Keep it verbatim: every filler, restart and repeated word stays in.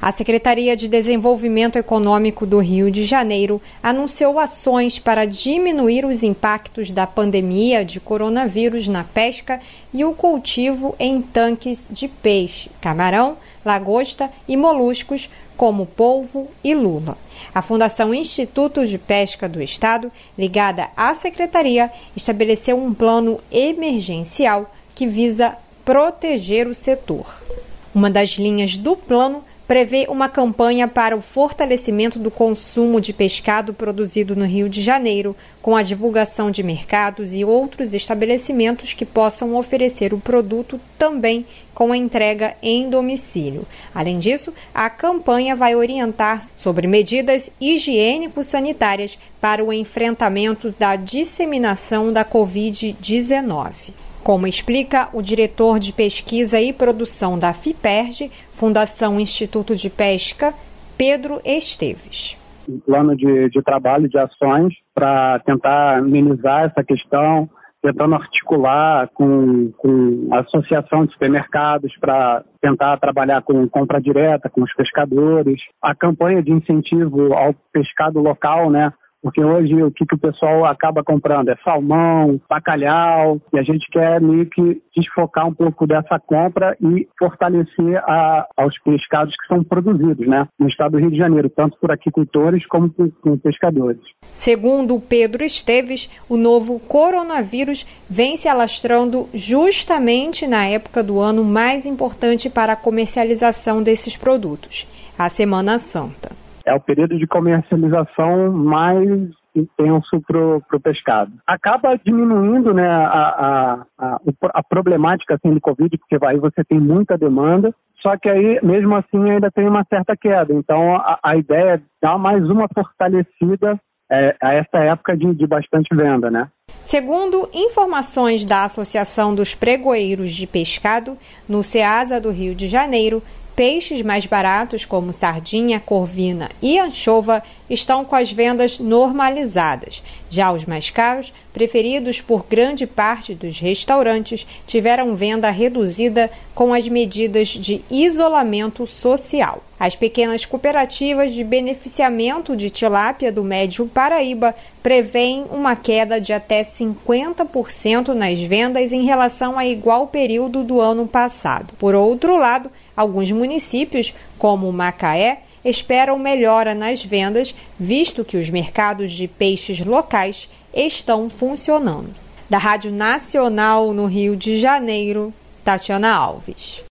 A Secretaria de Desenvolvimento Econômico do Rio de Janeiro anunciou ações para diminuir os impactos da pandemia de coronavírus na pesca e o cultivo em tanques de peixe, camarão, lagosta e moluscos, como polvo e lula. A Fundação Instituto de Pesca do Estado, ligada à Secretaria, estabeleceu um plano emergencial que visa proteger o setor. Uma das linhas do plano prevê uma campanha para o fortalecimento do consumo de pescado produzido no Rio de Janeiro, com a divulgação de mercados e outros estabelecimentos que possam oferecer o produto também com a entrega em domicílio. Além disso, a campanha vai orientar sobre medidas higiênico-sanitárias para o enfrentamento da disseminação da covid dezenove. Como explica o diretor de Pesquisa e Produção da FIPERJ, Fundação Instituto de Pesca, Pedro Esteves. Um plano de, de trabalho, de ações, para tentar minimizar essa questão, tentando articular com, com a associação de supermercados para tentar trabalhar com compra direta com os pescadores. A campanha de incentivo ao pescado local, né? Porque hoje o que, que o pessoal acaba comprando é salmão, bacalhau, e a gente quer meio que desfocar um pouco dessa compra e fortalecer a, aos pescados que são produzidos, né, no estado do Rio de Janeiro, tanto por aquicultores como por, por pescadores. Segundo Pedro Esteves, o novo coronavírus vem se alastrando justamente na época do ano mais importante para a comercialização desses produtos, a Semana Santa. É o período de comercialização mais intenso para o pescado. Acaba diminuindo, né, a, a, a, a problemática assim, do Covid, porque aí você tem muita demanda, só que aí, mesmo assim, ainda tem uma certa queda. Então, a, a ideia é dar mais uma fortalecida é, a essa época de, de bastante venda, né? Segundo informações da Associação dos Pregoeiros de Pescado, no Ceasa do Rio de Janeiro, peixes mais baratos como sardinha, corvina e anchova estão com as vendas normalizadas. Já os mais caros, preferidos por grande parte dos restaurantes, tiveram venda reduzida com as medidas de isolamento social. As pequenas cooperativas de beneficiamento de tilápia do Médio Paraíba prevêem uma queda de até cinquenta por cento nas vendas em relação a igual período do ano passado. Por outro lado, alguns municípios, como Macaé, esperam melhora nas vendas, visto que os mercados de peixes locais estão funcionando. Da Rádio Nacional no Rio de Janeiro, Tatiana Alves.